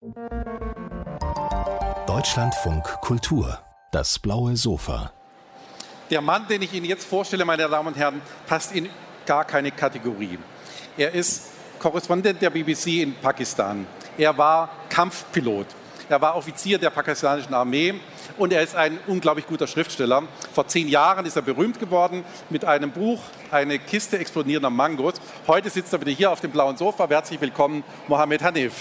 Deutschlandfunk Kultur, das blaue Sofa. Der Mann, den ich Ihnen jetzt vorstelle, meine Damen und Herren, passt in gar keine Kategorie. Er ist Korrespondent der BBC in Pakistan. Er war Kampfpilot. Er war Offizier der pakistanischen Armee und er ist ein unglaublich guter Schriftsteller. Vor 10 Jahren ist er berühmt geworden mit einem Buch, eine Kiste explodierender Mangos. Heute sitzt er wieder hier auf dem blauen Sofa. Herzlich willkommen, Mohammed Hanif.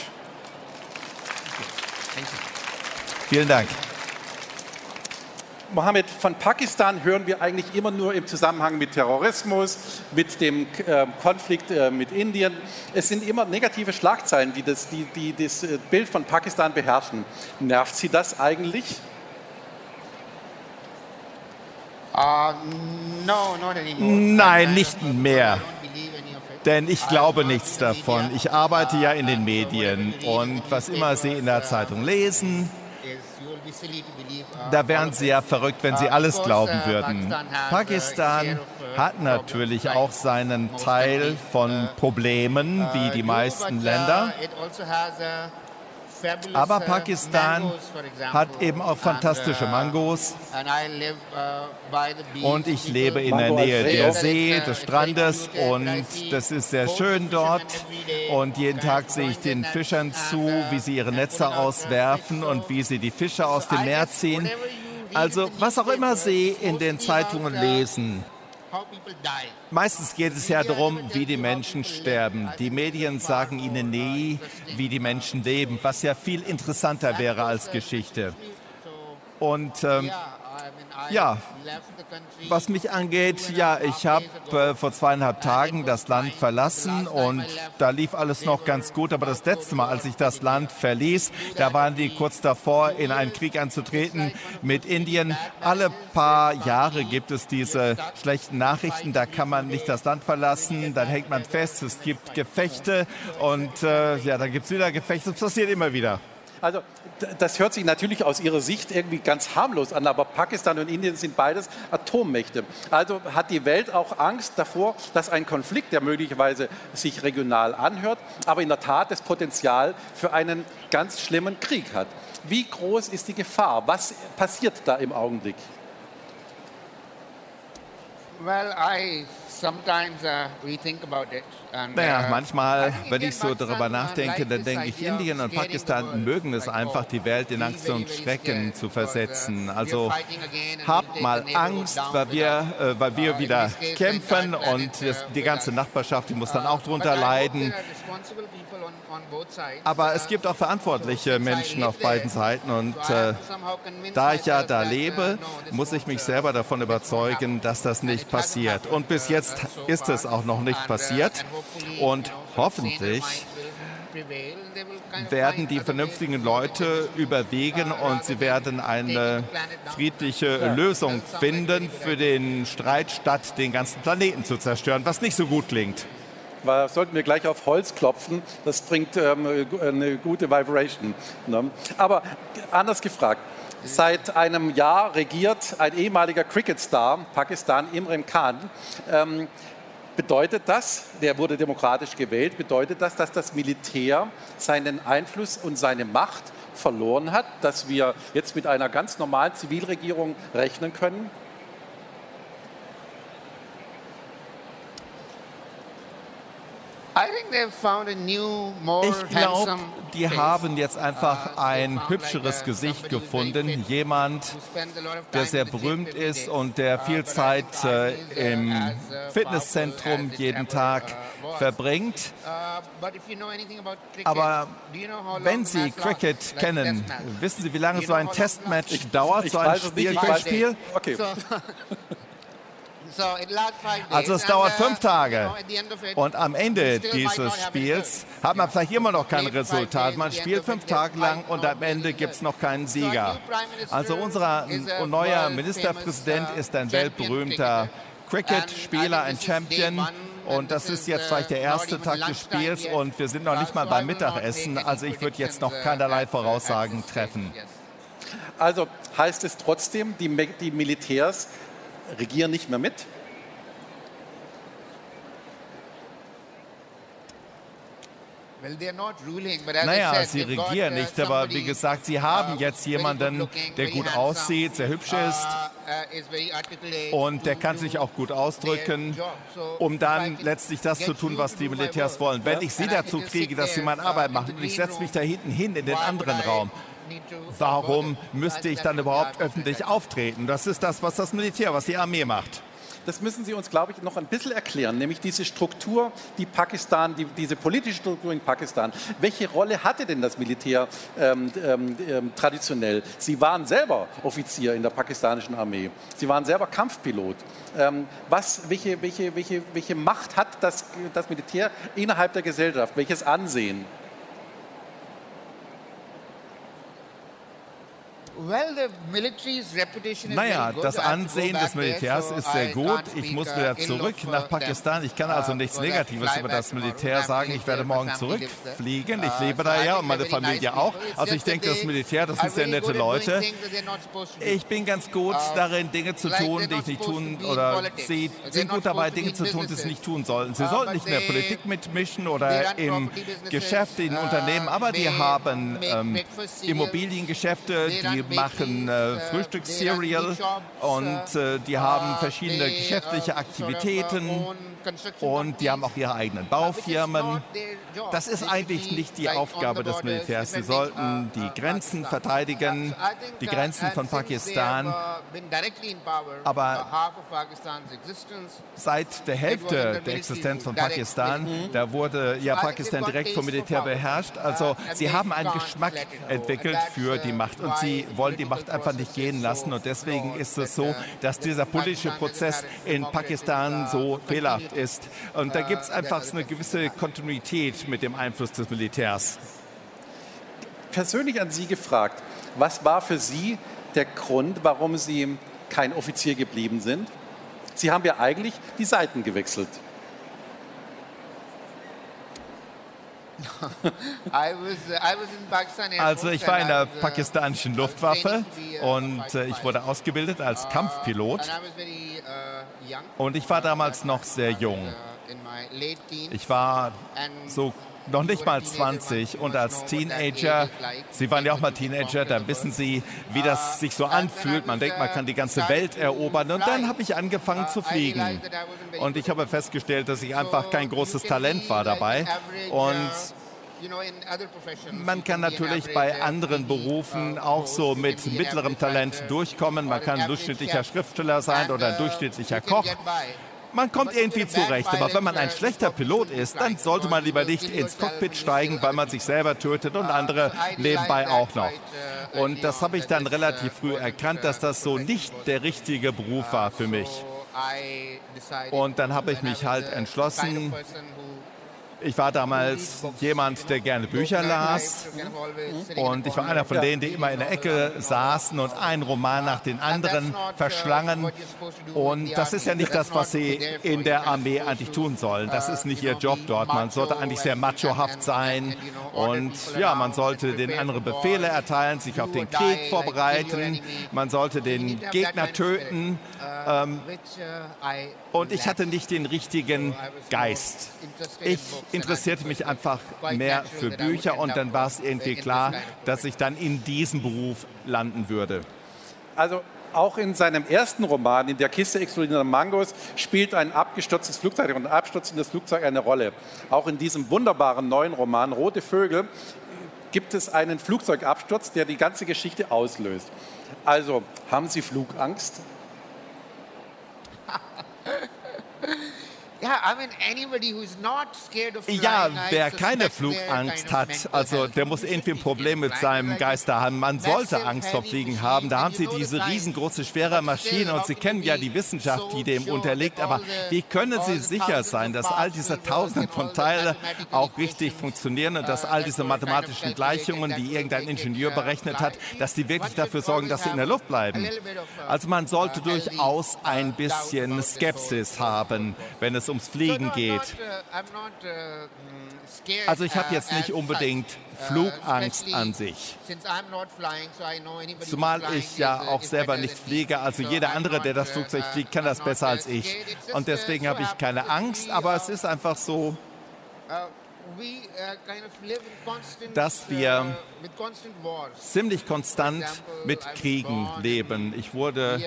Vielen Dank. Mohammed, von Pakistan hören wir eigentlich immer nur im Zusammenhang mit Terrorismus, mit dem Konflikt mit Indien. Es sind immer negative Schlagzeilen, die das Bild von Pakistan beherrschen. Nervt Sie das eigentlich? Nein, nicht mehr. Denn ich glaube nichts davon. Ich arbeite ja in den Medien und was immer Sie in der Zeitung lesen, da wären Sie ja verrückt, wenn Sie alles glauben würden. Pakistan hat natürlich auch seinen Teil von Problemen, wie die meisten Länder. Aber Pakistan hat eben auch fantastische Mangos. Und ich lebe in der Nähe der See, des Strandes und das ist sehr schön dort. Und jeden Tag sehe ich den Fischern zu, wie sie ihre Netze auswerfen und wie sie die Fische aus dem Meer ziehen. Also was auch immer Sie in den Zeitungen lesen. Meistens geht es ja darum, wie die Menschen sterben. Die Medien sagen Ihnen nie, wie die Menschen leben, was ja viel interessanter wäre als Geschichte. Und ja, was mich angeht, ja, ich habe vor 2,5 Tagen das Land verlassen und da lief alles noch ganz gut. Aber das letzte Mal, als ich das Land verließ, da waren die kurz davor, in einen Krieg einzutreten mit Indien. Alle paar Jahre gibt es diese schlechten Nachrichten, da kann man nicht das Land verlassen, dann hängt man fest, es gibt Gefechte und ja, dann gibt es wieder Gefechte, das passiert immer wieder. Also das hört sich natürlich aus Ihrer Sicht irgendwie ganz harmlos an, aber Pakistan und Indien sind beides Atommächte. Also hat die Welt auch Angst davor, dass ein Konflikt, der möglicherweise sich regional anhört, aber in der Tat das Potenzial für einen ganz schlimmen Krieg hat. Wie groß ist die Gefahr? Was passiert da im Augenblick? Naja, manchmal, wenn ich so darüber nachdenke, dann denke ich, Indien und Pakistan mögen es einfach, die Welt in Angst und Schrecken zu versetzen. Also habt mal Angst, weil wir wieder kämpfen und die ganze Nachbarschaft, die muss dann auch drunter leiden. Aber es gibt auch verantwortliche Menschen auf beiden Seiten und da ich ja da lebe, muss ich mich selber davon überzeugen, dass das nicht passiert. Und bis jetzt ist es auch noch nicht passiert und hoffentlich werden die vernünftigen Leute überwiegen und sie werden eine friedliche Lösung finden für den Streit, statt den ganzen Planeten zu zerstören, was nicht so gut klingt. Sollten wir gleich auf Holz klopfen, das bringt eine gute Vibration. Ne? Aber anders gefragt, seit einem Jahr regiert ein ehemaliger Cricket-Star Pakistan, Imran Khan. Bedeutet das, der wurde demokratisch gewählt, bedeutet das, dass das Militär seinen Einfluss und seine Macht verloren hat, dass wir jetzt mit einer ganz normalen Zivilregierung rechnen können? Ich glaube, die haben jetzt einfach ein hübscheres Gesicht gefunden. Jemand, der sehr berühmt ist und der viel Zeit im Fitnesszentrum jeden Tag verbringt. Aber wenn Sie Cricket kennen, wissen Sie, wie lange so ein Testmatch dauert, so ein Spiel? Okay. Also es dauert 5 Tage und am Ende dieses Spiels hat man vielleicht immer noch kein Resultat. Man spielt 5 Tage lang und am Ende gibt es noch keinen Sieger. Also unser neuer Ministerpräsident ist ein weltberühmter Cricket-Spieler, ein Champion. Und das ist jetzt vielleicht der erste Tag des Spiels und wir sind noch nicht mal beim Mittagessen. Also ich würde jetzt noch keinerlei Voraussagen treffen. Also heißt es trotzdem, die Militärs regieren nicht mehr mit? Naja, sie regieren nicht, aber wie gesagt, sie haben jetzt jemanden, der gut aussieht, sehr hübsch ist und der kann sich auch gut ausdrücken, um dann letztlich das zu tun, was die Militärs wollen. Wenn ich sie dazu kriege, dass sie meine Arbeit machen und ich setze mich da hinten hin in den anderen Raum, warum müsste ich dann überhaupt öffentlich auftreten? Das ist das, was das Militär, was die Armee macht. Das müssen Sie uns, glaube ich, noch ein bisschen erklären, nämlich diese Struktur, diese politische Struktur in Pakistan. Welche Rolle hatte denn das Militär traditionell? Sie waren selber Offizier in der pakistanischen Armee. Sie waren selber Kampfpilot. Welche Macht hat das Militär innerhalb der Gesellschaft? Welches Ansehen? Naja, das Ansehen des Militärs ist sehr gut. Ich muss wieder zurück nach Pakistan. Ich kann also nichts Negatives über das Militär sagen. Ich werde morgen zurückfliegen. Ich lebe da ja und meine Familie auch. Also ich denke, das Militär, das sind sehr nette Leute. Ich bin ganz gut darin, Dinge zu tun, die ich nicht tun, oder sie sind gut dabei, Dinge zu tun, die sie nicht tun sollten. Sie sollten nicht in der Politik mitmischen oder im Geschäft, in Unternehmen, aber die haben Immobiliengeschäfte, die machen Frühstückscereal und die haben verschiedene geschäftliche Aktivitäten und die haben auch ihre eigenen Baufirmen. Das ist eigentlich nicht die Aufgabe des Militärs. Sie sollten die Grenzen verteidigen, die Grenzen von Pakistan. Aber seit der Hälfte der Existenz von Pakistan, da wurde ja Pakistan direkt vom Militär beherrscht. Also sie haben einen Geschmack entwickelt für die Macht und sie wollen die Macht einfach nicht gehen lassen. Und deswegen ist es so, dass dieser politische Prozess in Pakistan so fehlerhaft ist. Und da gibt es einfach eine gewisse Kontinuität mit dem Einfluss des Militärs. Persönlich an Sie gefragt, was war für Sie der Grund, warum Sie kein Offizier geblieben sind? Sie haben ja eigentlich die Seiten gewechselt. Also ich war in der pakistanischen Luftwaffe und ich wurde ausgebildet als Kampfpilot und ich war damals noch sehr jung. Ich war so noch nicht mal 20 und als Teenager, Sie waren ja auch mal Teenager, da wissen Sie, wie das sich so anfühlt. Man denkt, man kann die ganze Welt erobern und dann habe ich angefangen zu fliegen. Und ich habe festgestellt, dass ich einfach kein großes Talent war dabei. Und man kann natürlich bei anderen Berufen auch so mit mittlerem Talent durchkommen. Man kann ein durchschnittlicher Schriftsteller sein oder ein durchschnittlicher Koch. Man kommt irgendwie zurecht, aber wenn man ein schlechter Pilot ist, dann sollte man lieber nicht ins Cockpit steigen, weil man sich selber tötet und andere nebenbei auch noch. Und das habe ich dann relativ früh erkannt, dass das so nicht der richtige Beruf war für mich. Und dann habe ich mich halt entschlossen. Ich war damals jemand, der gerne Bücher las und ich war einer von denen, die immer in der Ecke saßen und einen Roman nach dem anderen verschlangen. Und das ist ja nicht das, was sie in der Armee eigentlich tun sollen. Das ist nicht ihr Job dort. Man sollte eigentlich sehr machohaft sein und ja, man sollte den anderen Befehle erteilen, sich auf den Krieg vorbereiten, man sollte den Gegner töten. Und ich hatte nicht den richtigen Geist. Ich interessierte mich einfach mehr für Bücher und dann war es irgendwie klar, dass ich dann in diesem Beruf landen würde. Also auch in seinem ersten Roman, in der Kiste explodierender Mangos, spielt ein abgestürztes Flugzeug und ein abstürzendes Flugzeug eine Rolle. Auch in diesem wunderbaren neuen Roman Rote Vögel gibt es einen Flugzeugabsturz, der die ganze Geschichte auslöst. Also, haben Sie Flugangst? Ja, wer keine Flugangst hat, also der muss irgendwie ein Problem mit seinem Geist haben. Man sollte Angst vor Fliegen haben. Da haben Sie diese riesengroße, schwere Maschine und Sie kennen ja die Wissenschaft, die dem unterliegt. Aber wie können Sie sicher sein, dass all diese Tausende von Teilen auch richtig funktionieren und dass all diese mathematischen Gleichungen, die irgendein Ingenieur berechnet hat, dass die wirklich dafür sorgen, dass sie in der Luft bleiben? Also man sollte durchaus ein bisschen Skepsis haben, wenn es ums Fliegen geht. Also ich habe jetzt nicht unbedingt Flugangst an sich. Zumal ich ja auch selber nicht fliege. Also jeder andere, der das Flugzeug fliegt, kann das besser als ich. Und deswegen habe ich keine Angst, aber es ist einfach so, dass wir ziemlich konstant mit Kriegen leben. Ich wurde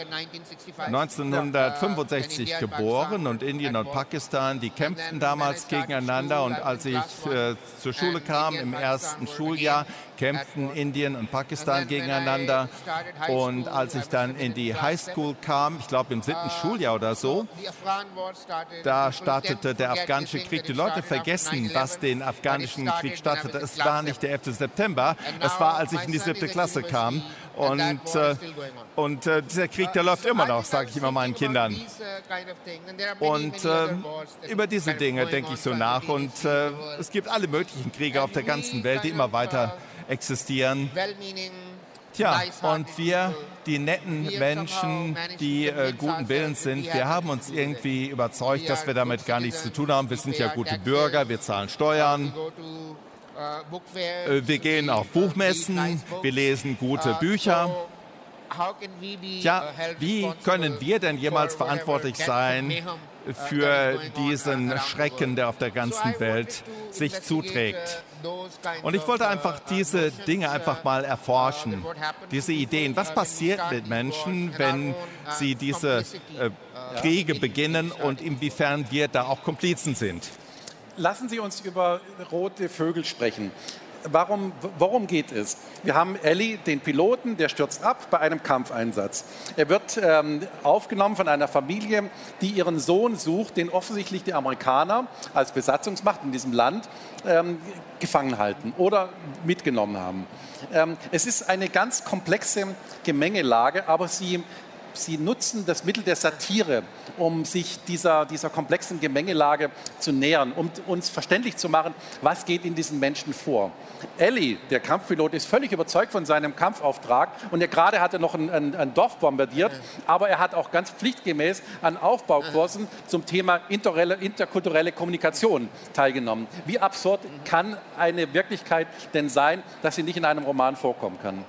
1965 geboren und Indien und Pakistan, die kämpften damals gegeneinander und als ich zur Schule kam, im ersten Schuljahr, kämpften Indien und Pakistan gegeneinander und als ich dann in die Highschool kam, ich glaube im 7. Schuljahr oder so, da startete der afghanische Krieg. Die Leute vergessen, was den afghanischen Krieg startete. Es war nicht der 11. September, es war, als ich in die 7. Klasse kam. Und dieser Krieg, der läuft immer noch, sage ich immer meinen Kindern. Und über diese Dinge denke ich so nach. Und es gibt alle möglichen Kriege auf der ganzen Welt, die immer weiter existieren. Tja, und wir, die netten Menschen, die guten Willens sind, wir haben uns irgendwie überzeugt, dass wir damit gar nichts zu tun haben. Wir sind ja gute Bürger, wir zahlen Steuern. Wir gehen auf Buchmessen, wir lesen gute Bücher. Tja, wie können wir denn jemals verantwortlich sein für diesen Schrecken, der auf der ganzen Welt sich zuträgt? Und ich wollte einfach diese Dinge einfach mal erforschen, diese Ideen. Was passiert mit Menschen, wenn sie diese Kriege beginnen und inwiefern wir da auch Komplizen sind? Lassen Sie uns über rote Vögel sprechen. Worum geht es? Wir haben Ellie, den Piloten, der stürzt ab bei einem Kampfeinsatz. Er wird aufgenommen von einer Familie, die ihren Sohn sucht, den offensichtlich die Amerikaner als Besatzungsmacht in diesem Land gefangen halten oder mitgenommen haben. Es ist eine ganz komplexe Gemengelage, aber sie nutzen das Mittel der Satire, um sich dieser komplexen Gemengelage zu nähern, um uns verständlich zu machen, was geht in diesen Menschen vor. Ellie, der Kampfpilot, ist völlig überzeugt von seinem Kampfauftrag und gerade hat er noch ein Dorf bombardiert, aber er hat auch ganz pflichtgemäß an Aufbaukursen zum Thema interkulturelle Kommunikation teilgenommen. Wie absurd kann eine Wirklichkeit denn sein, dass sie nicht in einem Roman vorkommen kann?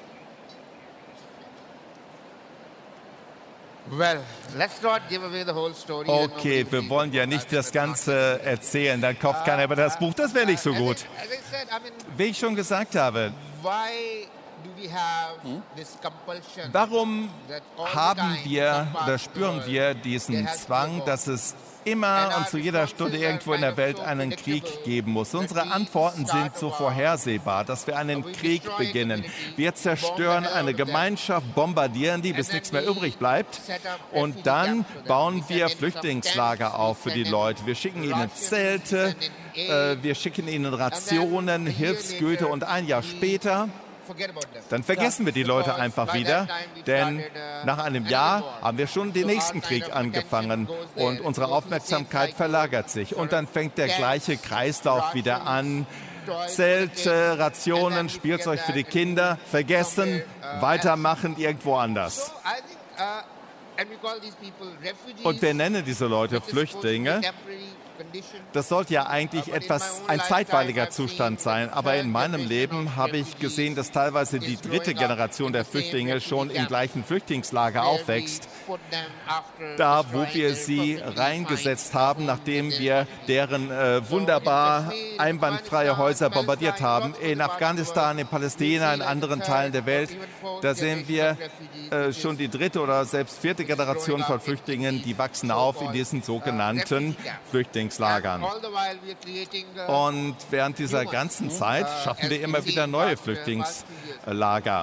Okay, wir wollen ja nicht das Ganze erzählen, dann kauft keiner über das Buch, das wäre nicht so gut. Wie ich schon gesagt habe, warum haben wir oder spüren wir diesen Zwang, dass es immer und zu jeder Stunde irgendwo in der Welt einen Krieg geben muss? Unsere Antworten sind so vorhersehbar, dass wir einen Krieg beginnen. Wir zerstören eine Gemeinschaft, bombardieren die, bis nichts mehr übrig bleibt. Und dann bauen wir Flüchtlingslager auf für die Leute. Wir schicken ihnen Zelte, wir schicken ihnen Rationen, Hilfsgüter und ein Jahr später dann vergessen wir die Leute einfach wieder, denn nach einem Jahr haben wir schon den nächsten Krieg angefangen und unsere Aufmerksamkeit verlagert sich. Und dann fängt der gleiche Kreislauf wieder an. Zelte, Rationen, Spielzeug für die Kinder, vergessen, weitermachen irgendwo anders. Und wir nennen diese Leute Flüchtlinge. Das sollte ja eigentlich ein zeitweiliger Zustand sein. Aber in meinem Leben habe ich gesehen, dass teilweise die dritte Generation der Flüchtlinge schon im gleichen Flüchtlingslager aufwächst. Da, wo wir sie reingesetzt haben, nachdem wir deren wunderbar einwandfreie Häuser bombardiert haben. In Afghanistan, in Palästina, in anderen Teilen der Welt, da sehen wir schon die dritte oder selbst vierte Generation von Flüchtlingen, die wachsen auf in diesen sogenannten Flüchtlingslagern. Und während dieser ganzen Zeit schaffen wir immer wieder neue Flüchtlingslager.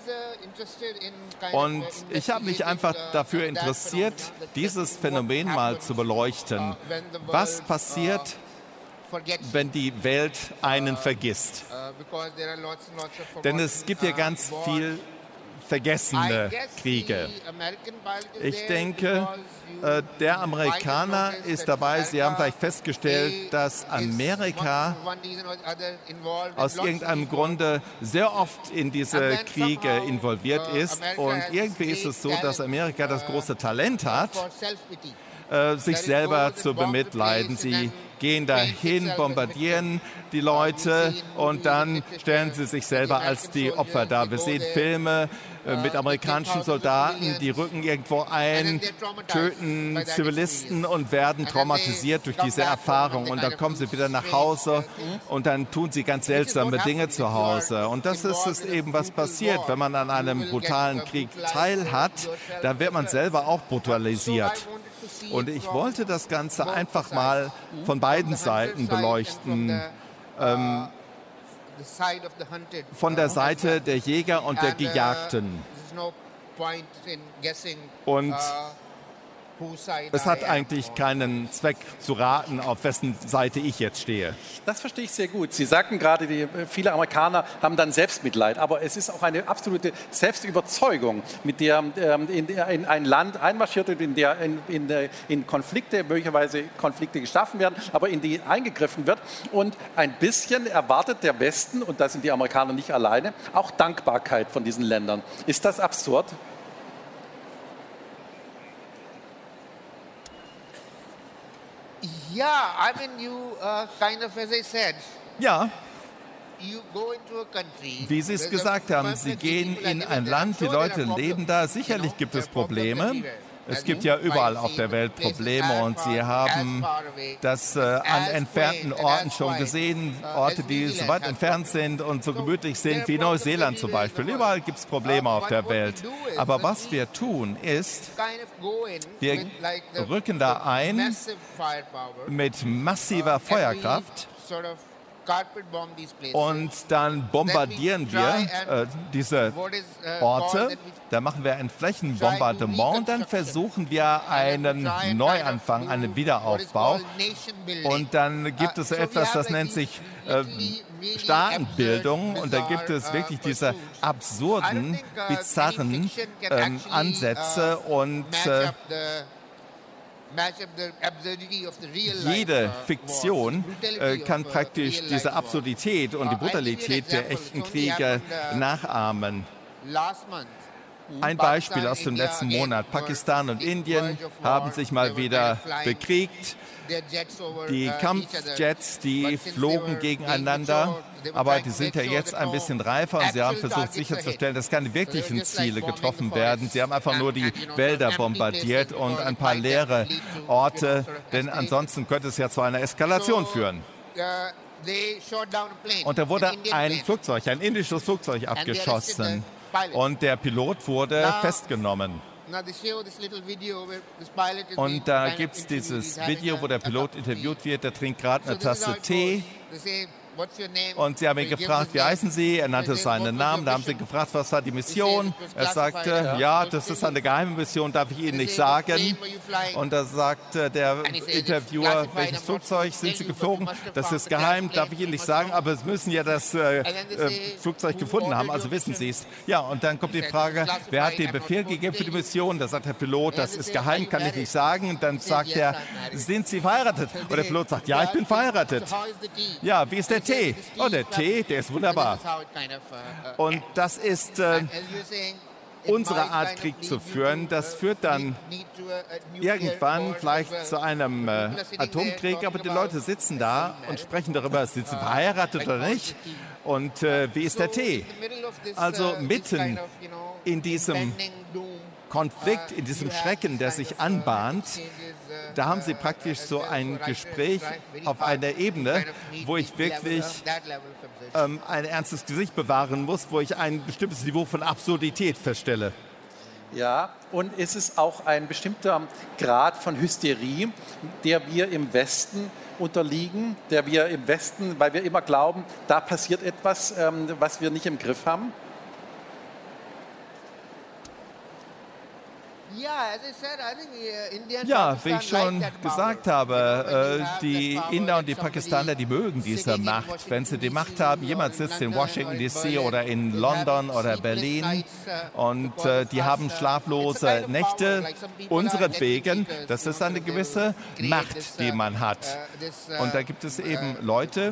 Und ich habe mich einfach dafür interessiert, dieses Phänomen mal zu beleuchten. Was passiert, wenn die Welt einen vergisst? Denn es gibt ja ganz viel vergessene Kriege. Ich denke, der Amerikaner ist dabei. Sie haben vielleicht festgestellt, dass Amerika aus irgendeinem Grunde sehr oft in diese Kriege involviert ist. Und irgendwie ist es so, dass Amerika das große Talent hat, sich selber zu bemitleiden. Sie gehen dahin, bombardieren die Leute und dann stellen sie sich selber als die Opfer dar. Wir sehen Filme mit amerikanischen Soldaten, die rücken irgendwo ein, töten Zivilisten und werden traumatisiert durch diese Erfahrung. Und dann kommen sie wieder nach Hause und dann tun sie ganz seltsame Dinge zu Hause. Und das ist es eben, was passiert, wenn man an einem brutalen Krieg teilhat. Da wird man selber auch brutalisiert. Und ich wollte das Ganze einfach mal von beiden Seiten beleuchten. Von der Seite der Jäger und der Gejagten. Und es hat eigentlich keinen Zweck zu raten, auf wessen Seite ich jetzt stehe. Das verstehe ich sehr gut. Sie sagten gerade, viele Amerikaner haben dann Selbstmitleid, aber es ist auch eine absolute Selbstüberzeugung, mit der in ein Land einmarschiert wird, in der in Konflikte, möglicherweise Konflikte geschaffen werden, aber in die eingegriffen wird. Und ein bisschen erwartet der Westen, und da sind die Amerikaner nicht alleine, auch Dankbarkeit von diesen Ländern. Ist das absurd? Yeah, I mean, you kind of, as I said, Ja, you go into a country. wie Sie es gesagt haben, Sie gehen in ein Land, die Leute leben da. Sicherlich gibt es Probleme. Es gibt ja überall auf der Welt Probleme und Sie haben das an entfernten Orten schon gesehen, Orte, die so weit entfernt sind und so gemütlich sind wie Neuseeland zum Beispiel. Überall gibt es Probleme auf der Welt. Aber was wir tun ist, wir rücken da ein mit massiver Feuerkraft und dann bombardieren wir diese Orte. Da machen wir ein Flächenbombardement und dann versuchen wir einen Neuanfang, einen Wiederaufbau. Und dann gibt es etwas, das nennt sich Staatenbildung. Und da gibt es wirklich diese absurden, bizarren Ansätze und jede Fiktion kann praktisch diese Absurdität und die Brutalität der echten Kriege nachahmen. Ein Beispiel aus dem letzten Monat. Pakistan und Indien haben sich mal wieder bekriegt. Die Kampfjets, die flogen gegeneinander, aber die sind ja jetzt ein bisschen reifer und sie haben versucht sicherzustellen, dass keine wirklichen Ziele getroffen werden. Sie haben einfach nur die Wälder bombardiert und ein paar leere Orte, denn ansonsten könnte es ja zu einer Eskalation führen. Und da wurde ein Flugzeug, ein indisches Flugzeug abgeschossen und der Pilot wurde festgenommen. Und da gibt es dieses Video, wo der Pilot interviewt wird, der trinkt gerade eine Tasse Tee. Und sie haben ihn gefragt, wie heißen Sie? Er nannte seinen Namen. Da haben sie gefragt, was war die Mission? Er sagte, ja, das ist eine geheime Mission, darf ich Ihnen nicht sagen. Und da sagte der Interviewer, welches Flugzeug sind Sie geflogen? Das ist geheim, darf ich Ihnen nicht sagen, aber Sie müssen ja das Flugzeug gefunden haben, also wissen Sie es. Ja, und dann kommt die Frage, wer hat den Befehl gegeben für die Mission? Da sagt der Pilot, das ist geheim, kann ich nicht sagen. Und dann sagt er, sind Sie verheiratet? Und der Pilot sagt, ja, ich bin verheiratet. Ja, wie ist der Tee? Oh, der Tee, der ist wunderbar. Und das ist unsere Art, Krieg zu führen. Das führt dann irgendwann vielleicht zu einem Atomkrieg, aber die Leute sitzen da und sprechen darüber, sind sie verheiratet oder nicht und wie ist der Tee? Also mitten in diesem Konflikt, in diesem Schrecken, der sich anbahnt, da haben sie praktisch so ein Gespräch auf einer Ebene, wo ich wirklich ein ernstes Gesicht bewahren muss, wo ich ein bestimmtes Niveau von Absurdität feststelle. Ja, und ist es auch ein bestimmter Grad von Hysterie, der wir im Westen unterliegen, der wir im Westen, weil wir immer glauben, da passiert etwas, was wir nicht im Griff haben? Ja, wie ich schon gesagt habe, die Inder und die Pakistaner, die mögen diese Macht. Wenn sie die Macht haben, jemand sitzt in Washington D.C. oder in London oder Berlin und die haben schlaflose Nächte, unseretwegen. Das ist eine gewisse Macht, die man hat. Und da gibt es eben Leute,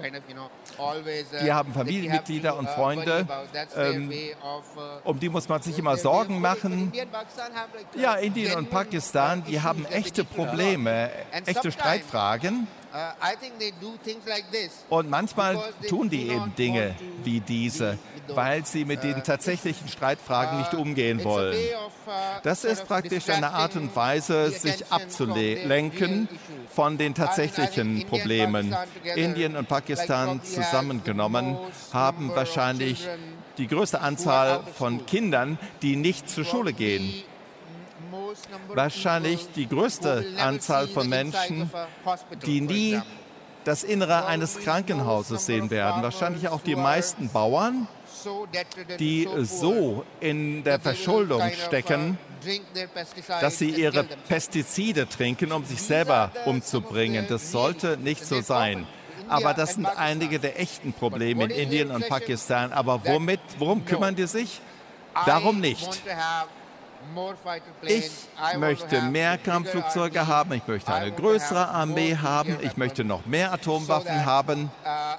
die haben Familienmitglieder und Freunde, um die muss man sich immer Sorgen machen. Ja, Indien und Pakistan, die haben echte Probleme, echte Streitfragen. Und manchmal tun die eben Dinge wie diese, weil sie mit den tatsächlichen Streitfragen nicht umgehen wollen. Das ist praktisch eine Art und Weise, sich abzulenken von den tatsächlichen Problemen. Indien und Pakistan zusammengenommen haben wahrscheinlich die größte Anzahl von Kindern, die nicht zur Schule gehen. Wahrscheinlich die größte Anzahl von Menschen, die nie das Innere eines Krankenhauses sehen werden. Wahrscheinlich auch die meisten Bauern, die so in der Verschuldung stecken, dass sie ihre Pestizide trinken, um sich selber umzubringen. Das sollte nicht so sein. Aber das sind einige der echten Probleme in Indien und Pakistan. Aber worum kümmern die sich? Darum nicht. Ich möchte mehr Kampfflugzeuge haben, ich möchte eine größere Armee haben, ich möchte noch mehr Atomwaffen haben,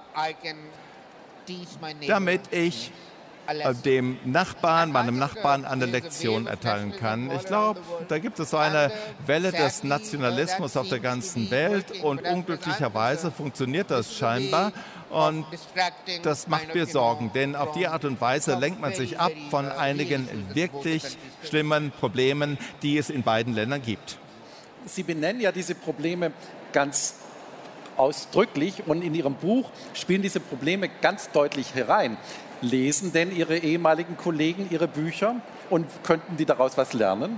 damit ich meinem Nachbarn eine Lektion erteilen kann. Ich glaube, da gibt es so eine Welle des Nationalismus auf der ganzen Welt und unglücklicherweise funktioniert das scheinbar. Und das macht mir Sorgen, denn auf die Art und Weise lenkt man sich ab von einigen wirklich schlimmen Problemen, die es in beiden Ländern gibt. Sie benennen ja diese Probleme ganz ausdrücklich und in Ihrem Buch spielen diese Probleme ganz deutlich herein. Lesen denn Ihre ehemaligen Kollegen Ihre Bücher und könnten die daraus was lernen?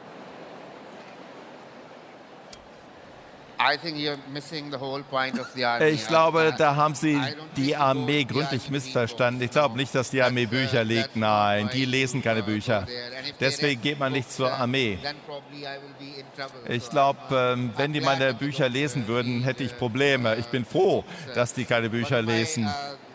Ich glaube, da haben Sie die Armee gründlich missverstanden. Ich glaube nicht, dass die Armee Bücher liest. Nein, die lesen keine Bücher. Deswegen geht man nicht zur Armee. Ich glaube, wenn die meine Bücher lesen würden, hätte ich Probleme. Ich bin froh, dass die keine Bücher lesen.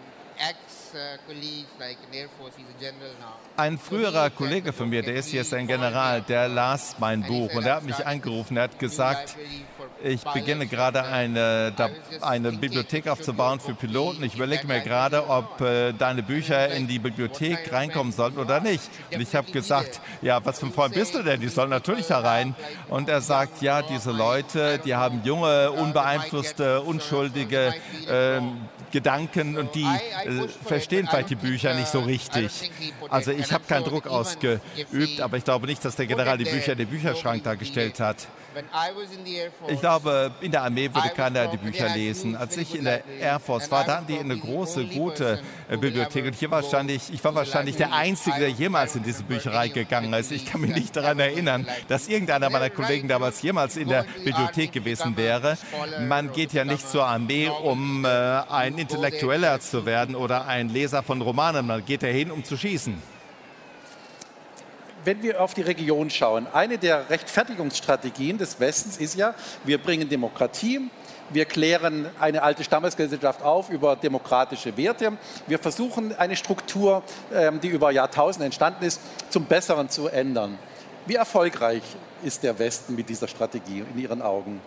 Ein früherer Kollege von mir, der ist jetzt ein General, der las mein Buch und er hat mich angerufen, er hat gesagt, ich beginne gerade eine Bibliothek aufzubauen für Piloten. Ich überlege mir gerade, ob deine Bücher in die Bibliothek reinkommen sollten oder nicht. Und ich habe gesagt, ja, was für ein Freund bist du denn? Die sollen natürlich da rein. Und er sagt, ja, diese Leute, die haben junge, unbeeinflusste, unschuldige Gedanken und die verstehen vielleicht die Bücher nicht so richtig. Also ich habe keinen Druck ausgeübt, aber ich glaube nicht, dass der General die Bücher in den Bücherschrank dargestellt hat. Ich glaube, in der Armee würde keiner die Bücher lesen. Als ich in der Air Force war, da hatten die eine große, gute Bibliothek. Und ich war wahrscheinlich der Einzige, der jemals in diese Bücherei gegangen ist. Ich kann mich nicht daran erinnern, dass irgendeiner meiner Kollegen damals jemals in der Bibliothek gewesen wäre. Man geht ja nicht zur Armee, um ein Intellektueller zu werden oder ein Leser von Romanen. Man geht dahin, um zu schießen. Wenn wir auf die Region schauen, eine der Rechtfertigungsstrategien des Westens ist ja, wir bringen Demokratie, wir klären eine alte Stammesgesellschaft auf über demokratische Werte, wir versuchen eine Struktur, die über Jahrtausende entstanden ist, zum Besseren zu ändern. Wie erfolgreich ist der Westen mit dieser Strategie in Ihren Augen?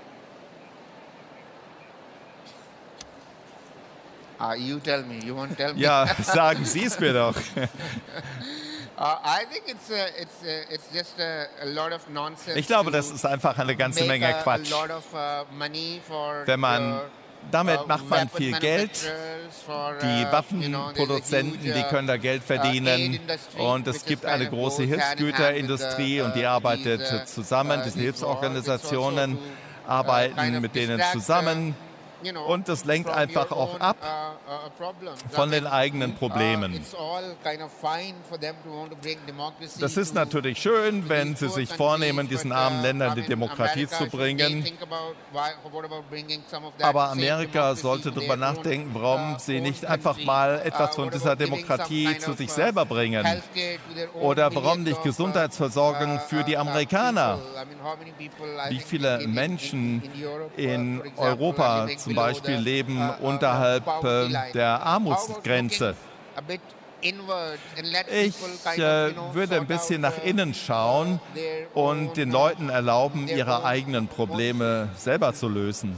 You tell me. You won't tell me. Ja, sagen Sie es mir doch. Ich glaube, das ist einfach eine ganze Menge Quatsch. Damit macht man viel Geld. Die Waffenproduzenten, die können da Geld verdienen. Und es gibt eine große Hilfsgüterindustrie und die arbeitet zusammen. Diese Hilfsorganisationen arbeiten mit denen zusammen. Und das lenkt einfach auch ab von den eigenen Problemen. Das ist natürlich schön, wenn sie sich vornehmen, diesen armen Ländern die Demokratie zu bringen. Aber Amerika sollte darüber nachdenken, warum sie nicht einfach mal etwas von dieser Demokratie zu sich selber bringen. Oder warum nicht Gesundheitsversorgung für die Amerikaner? Wie viele Menschen in Europa zum Beispiel leben unterhalb der Armutsgrenze. Ich würde ein bisschen nach innen schauen und den Leuten erlauben, ihre eigenen Probleme selber zu lösen.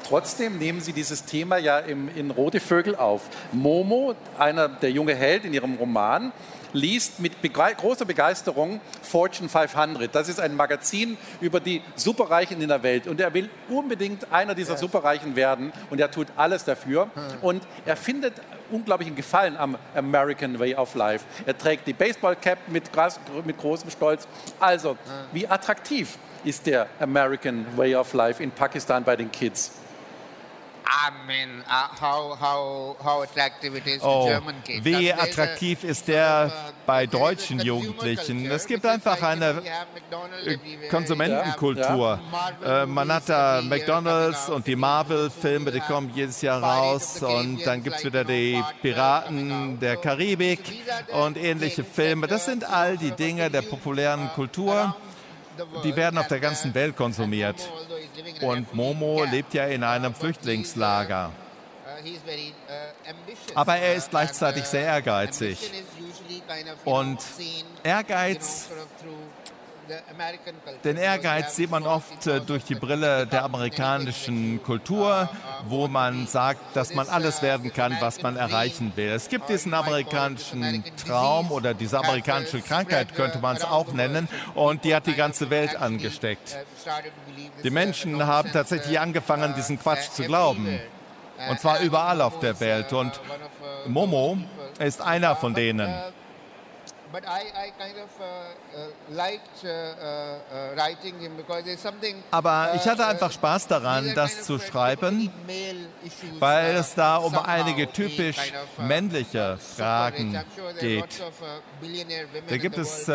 trotzdem nehmen Sie dieses Thema ja in Rote Vögel auf. Momo, der junge Held in ihrem Roman, liest mit großer Begeisterung Fortune 500. Das ist ein Magazin über die Superreichen in der Welt. Und er will unbedingt einer dieser Superreichen werden. Und er tut alles dafür. Und er findet unglaublichen Gefallen am American Way of Life. Er trägt die Baseball-Cap mit großem Stolz. Also, wie attraktiv ist der American Way of Life in Pakistan bei den Kids? I mean, how attractive it is to German kids. Wie attraktiv ist der bei deutschen Jugendlichen? Es gibt einfach eine Konsumentenkultur. Man hat da McDonald's und die Marvel-Filme, die kommen jedes Jahr raus. Und dann gibt es wieder die Piraten der Karibik und ähnliche Filme. Das sind all die Dinge der populären Kultur. Die werden auf der ganzen Welt konsumiert. Und Momo lebt ja in einem Flüchtlingslager. Aber er ist gleichzeitig sehr ehrgeizig. Und den Ehrgeiz sieht man oft durch die Brille der amerikanischen Kultur, wo man sagt, dass man alles werden kann, was man erreichen will. Es gibt diesen amerikanischen Traum oder diese amerikanische Krankheit, könnte man es auch nennen, und die hat die ganze Welt angesteckt. Die Menschen haben tatsächlich angefangen, diesen Quatsch zu glauben. Und zwar überall auf der Welt. Und Momo ist einer von denen. Aber ich hatte einfach Spaß daran, das zu schreiben, weil es da um einige typisch männliche Fragen geht. Da gibt es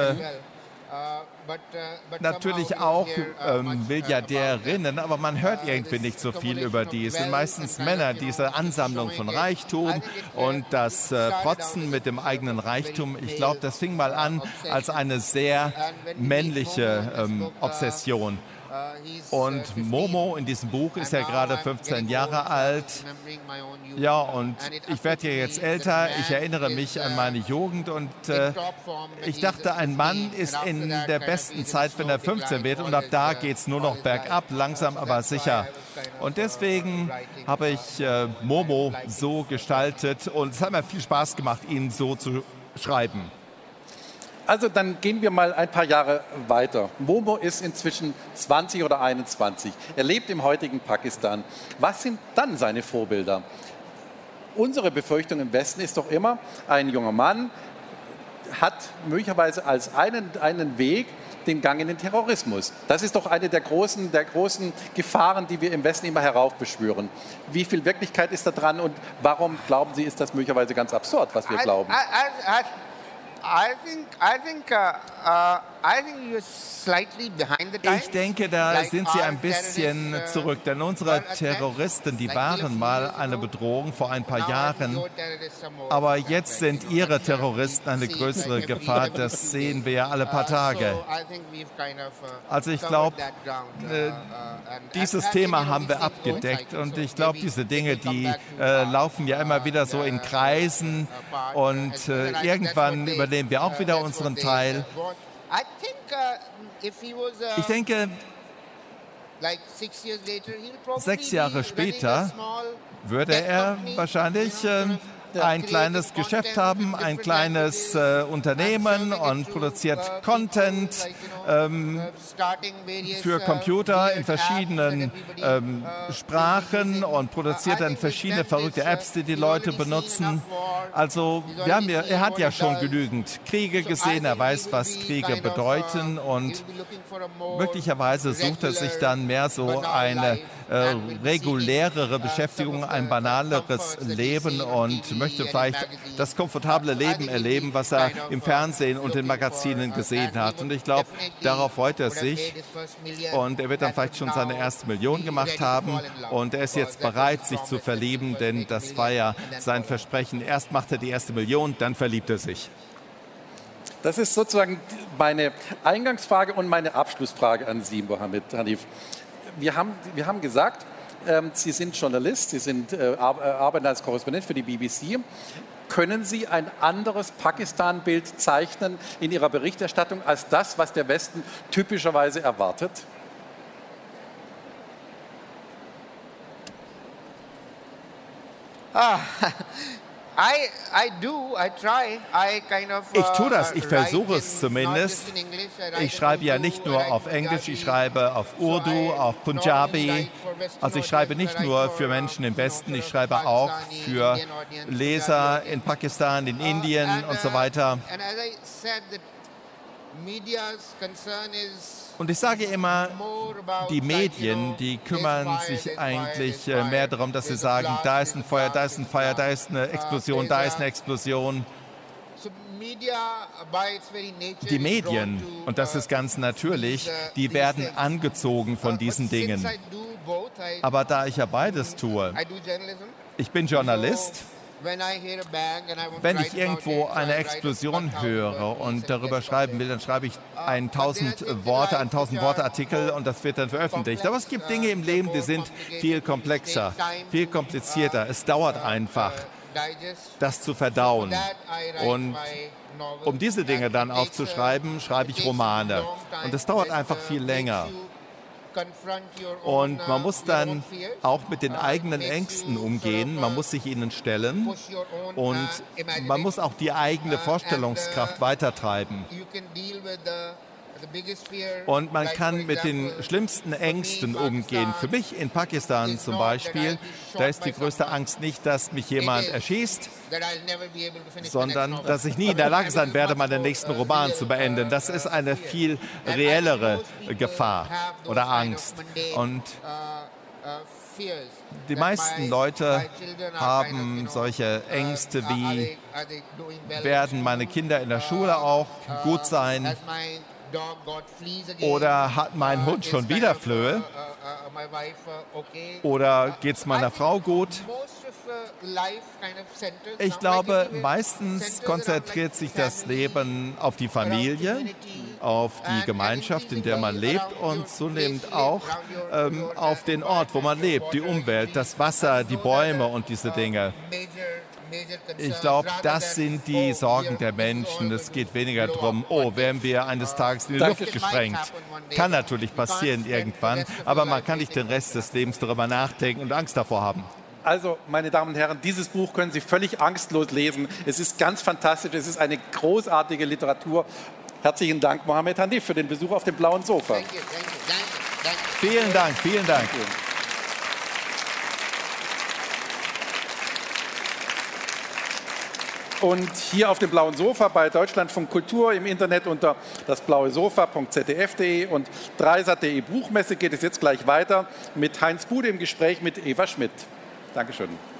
natürlich auch Milliardärinnen, aber man hört irgendwie nicht so viel über die. Es sind meistens Männer, diese Ansammlung von Reichtum und das Protzen mit dem eigenen Reichtum. Ich glaube, das fing mal an als eine sehr männliche Obsession. Und Momo in diesem Buch ist ja gerade 15 Jahre alt. Ja, und ich werde ja jetzt älter. Ich erinnere mich an meine Jugend und ich dachte, ein Mann ist in der besten Zeit, wenn er 15 wird, und ab da geht es nur noch bergab, langsam aber sicher. Und deswegen habe ich Momo so gestaltet und es hat mir viel Spaß gemacht, ihn so zu schreiben. Also dann gehen wir mal ein paar Jahre weiter. Momo ist inzwischen 20 oder 21. Er lebt im heutigen Pakistan. Was sind dann seine Vorbilder? Unsere Befürchtung im Westen ist doch immer, ein junger Mann hat möglicherweise als einen Weg den Gang in den Terrorismus. Das ist doch eine der großen Gefahren, die wir im Westen immer heraufbeschwören. Wie viel Wirklichkeit ist da dran und warum glauben Sie, ist das möglicherweise ganz absurd, was wir glauben? Ich denke, da sind Sie ein bisschen zurück, denn unsere Terroristen, die waren mal eine Bedrohung vor ein paar Jahren, aber jetzt sind Ihre Terroristen eine größere Gefahr, das sehen wir ja alle paar Tage. Also ich glaube, dieses Thema haben wir abgedeckt und ich glaube, diese Dinge, die laufen ja immer wieder so in Kreisen und irgendwann übernehmen wir auch wieder unseren Teil. Ich denke, 6 Jahre später würde er wahrscheinlich ein kleines Geschäft haben, ein kleines Unternehmen und produziert Content für Computer in verschiedenen Sprachen und produziert dann verschiedene verrückte Apps, die die Leute benutzen. Also er hat ja schon genügend Kriege gesehen, er weiß, was Kriege bedeuten und möglicherweise sucht er sich dann mehr so eine regulärere Beschäftigung, ein banaleres Leben und möchte vielleicht das komfortable Leben erleben, was er im Fernsehen und in Magazinen gesehen hat. Und ich glaube, darauf freut er sich und er wird dann vielleicht schon seine erste Million gemacht haben und er ist jetzt bereit, sich zu verlieben, denn das war ja sein Versprechen. Erst macht er die erste Million, dann verliebt er sich. Das ist sozusagen meine Eingangsfrage und meine Abschlussfrage an Sie, Mohammed Hanif. Wir haben gesagt, Sie sind Journalist, Sie arbeiten als Korrespondent für die BBC. Können Sie ein anderes Pakistan-Bild zeichnen in Ihrer Berichterstattung als das, was der Westen typischerweise erwartet? Ich tue das, ich versuche es zumindest. Ich schreibe ja nicht nur auf Englisch, ich schreibe auf Urdu, auf Punjabi. Also ich schreibe nicht nur für Menschen im Westen, ich schreibe auch für Leser in Pakistan, in Indien und so weiter. Und ich sage immer, die Medien, die kümmern sich eigentlich mehr darum, dass sie sagen, da ist ein Feuer, da ist ein Feuer, da ist eine Explosion, da ist eine Explosion. Die Medien, und das ist ganz natürlich, die werden angezogen von diesen Dingen. Aber da ich ja beides tue, ich bin Journalist. Wenn ich irgendwo eine Explosion höre und darüber schreiben will, dann schreibe ich einen 1000-Worte-Artikel und das wird dann veröffentlicht. Aber es gibt Dinge im Leben, die sind viel komplexer, viel komplizierter. Es dauert einfach, das zu verdauen. Und um diese Dinge dann aufzuschreiben, schreibe ich Romane. Und es dauert einfach viel länger. Und man muss dann auch mit den eigenen Ängsten umgehen, man muss sich ihnen stellen und man muss auch die eigene Vorstellungskraft weitertreiben. Und man kann mit den schlimmsten Ängsten umgehen. Für mich in Pakistan zum Beispiel, da ist die größte Angst nicht, dass mich jemand erschießt, sondern dass ich nie in der Lage sein werde, meinen nächsten Roman zu beenden. Das ist eine viel reellere Gefahr oder Angst. Und die meisten Leute haben solche Ängste wie, werden meine Kinder in der Schule auch gut sein? Oder hat mein Hund schon wieder Flöhe? Oder geht es meiner Frau gut? Ich glaube, meistens konzentriert sich das Leben auf die Familie, auf die Gemeinschaft, in der man lebt und zunehmend auch auf den Ort, wo man lebt, die Umwelt, das Wasser, die Bäume und diese Dinge. Ich glaube, das sind die Sorgen der Menschen. Es geht weniger darum, oh, werden wir eines Tages in die Luft gesprengt. Kann natürlich passieren irgendwann, aber man kann nicht den Rest des Lebens darüber nachdenken und Angst davor haben. Also, meine Damen und Herren, dieses Buch können Sie völlig angstlos lesen. Es ist ganz fantastisch, es ist eine großartige Literatur. Herzlichen Dank, Mohammed Hanif, für den Besuch auf dem blauen Sofa. Vielen Dank, vielen Dank. Und hier auf dem blauen Sofa bei Deutschlandfunk Kultur im Internet unter dasblauesofa.zdf.de und dreisat.de Buchmesse geht es jetzt gleich weiter mit Heinz Bude im Gespräch mit Eva Schmidt. Dankeschön.